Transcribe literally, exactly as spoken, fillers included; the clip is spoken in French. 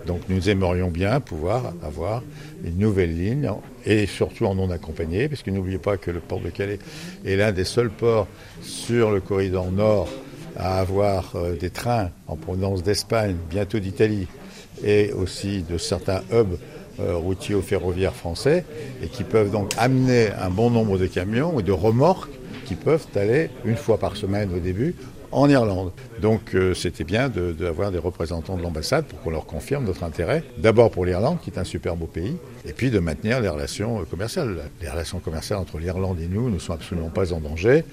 Donc nous aimerions bien pouvoir avoir une nouvelle ligne et surtout en non accompagné, parce que n'oubliez pas que le port de Calais est l'un des seuls ports sur le corridor nord à avoir euh, des trains en provenance d'Espagne, bientôt d'Italie, et aussi de certains hubs euh, routiers ou ferroviaires français, et qui peuvent donc amener un bon nombre de camions ou de remorques qui peuvent aller une fois par semaine au début en Irlande. Donc euh, c'était bien de, d'avoir des représentants de l'ambassade pour qu'on leur confirme notre intérêt, d'abord pour l'Irlande, qui est un super beau pays, et puis de maintenir les relations commerciales. Les relations commerciales entre l'Irlande et nous ne sont absolument pas en danger.